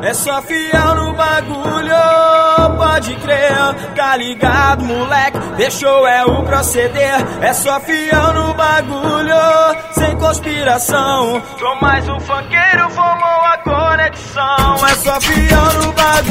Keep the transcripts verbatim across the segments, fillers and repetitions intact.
é só fiel no bagulho, pode crer, tá ligado, moleque? Deixou é o proceder, é só fiel no bagulho, sem conspiração. Sou mais um funkeiro, formou a conexão, é só fiel no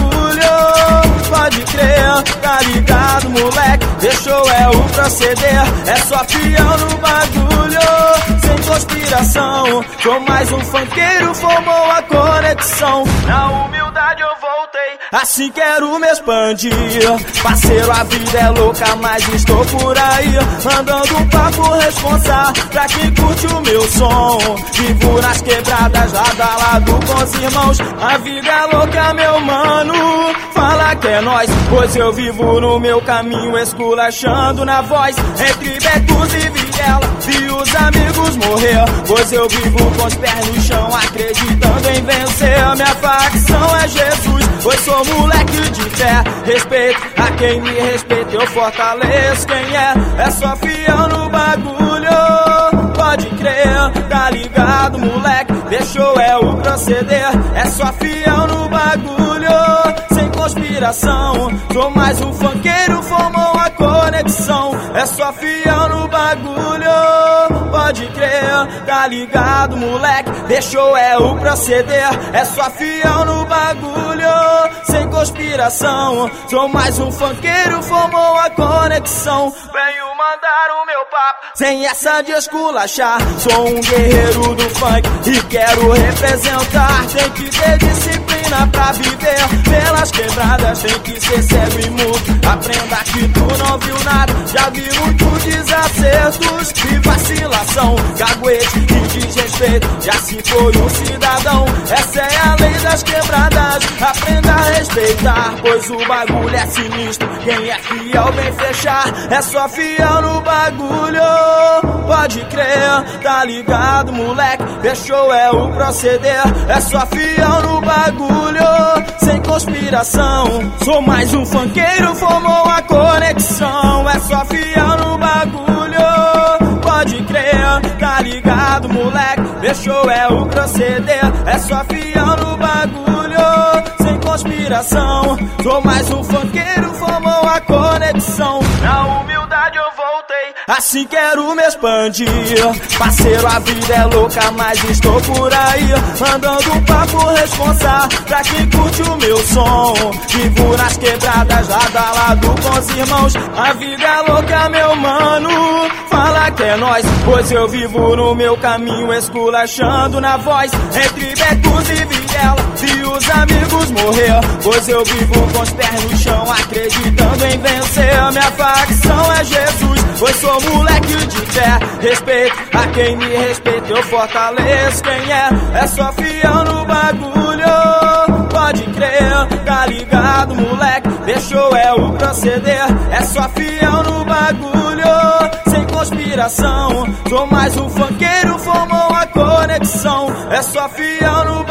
bagulho, pode crer, tá ligado, moleque? Deixou é o proceder, é só fiel no bagulho, sem conspiração. Sou mais um funkeiro, formou a conexão. Na humildade eu voltei, assim quero me expandir. Parceiro, a vida é louca, mas estou por aí, mandando um papo responsável pra quem curte o meu som. Vivo nas quebradas, lado a lado com os irmãos. A vida é louca, meu mano, fala que é nóis, pois eu vivo no meu caminho, esculachando na voz, entre becos e viela, vi os amigos morrer, pois eu vivo com os pés no chão, acreditando em vencer. Minha facção é Jesus, pois sou moleque de fé, respeito a quem me respeita, eu fortaleço quem é, é só fiel no bagulho, pode crer, tá ligado, moleque? Deixou é o proceder, é só fiel no bagulho, sem conspiração. Sou mais um funkeiro, formou a conexão, é só fiel no bagulho, pode crer, tá ligado, moleque? Deixou é o proceder, é só fiel no bagulho, sem conspiração. Sou mais um funkeiro, formou a conexão. Venho mandar o meu papo, sem essa de esculachar. Sou um guerreiro do funk e quero representar. Tem que ter disciplina pra viver pelas quebradas, tem que ser cego e mudo. Aprenda que tu não viu nada, já vi muitos desacertos e vacilação, caguete e desrespeito, já se foi um cidadão. Essa é a lei das quebradas, aprenda a respeitar, pois o bagulho é sinistro. Quem é fiel vem fechar, é só fiel no bagulho, pode crer, tá ligado, moleque? Deixou é o proceder, é só fiel no bagulho, sem conspiração. Sou mais um funkeiro, formou a conexão, é só fiel no bagulho, pode crer, tá ligado, moleque? Deixou é o proceder, é só fiel no bagulho, sem conspiração. Sou mais um funkeiro, formou a conexão. Na humildade eu voltei, assim quero me expandir. Parceiro, a vida é louca, mas estou por aí, mandando um papo responsável pra quem curte o meu som. Vivo nas quebradas, lado a lado com os irmãos. A vida é louca, meu mano, fala que é nóis, pois eu vivo no meu caminho, esculachando na voz, entre becos e viela, vi os amigos morrer, pois eu vivo com os pés no chão, acreditando em vencer. Minha facção é Jesus, pois sou moleque de fé, respeito a quem me respeita, eu fortaleço quem é, é só fiel no bagulho, pode crer, tá ligado, moleque? Deixou é o proceder, é só fiel no bagulho, sem conspiração. Sou mais um funkeiro, formou a conexão, é só fiel no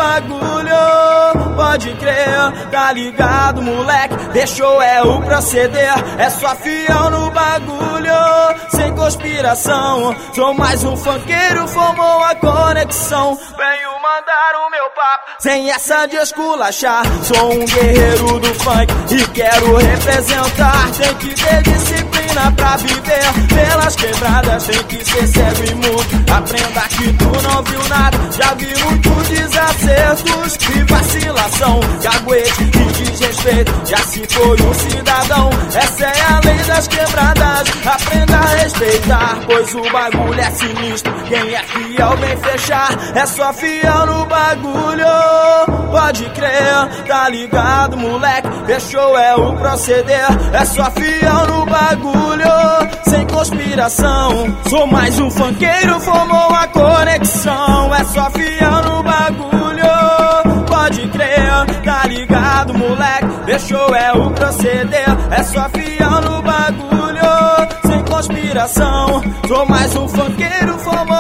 bagulho, pode crer, tá ligado, moleque? Deixou é o proceder, é só fiel no bagulho, sem conspiração. Sou mais um funkeiro, formou a conexão. Venho mandar o meu papo, sem essa de esculachar. Sou um guerreiro do funk e quero representar. Tem que ter disciplina pra viver pelas quebradas, tem que ser cego e mudo. Aprenda que tu não viu nada, já vi muitos desacertos e vacilação, caguete e desrespeito, já se foi um cidadão. Essa é a lei das quebradas, aprenda a respeitar, pois o bagulho é sinistro. Quem é fiel vem fechar, é só fiel no bagulho, pode crer, tá ligado, moleque? Fechou é o proceder, é só fiel no bagulho, sem conspiração. Sou mais um funkeiro, formou a conexão, é só fiel no bagulho, pode crer, tá ligado, moleque? Fechou é o proceder, é só fiel no bagulho, sem conspiração. Sou mais um funkeiro, formou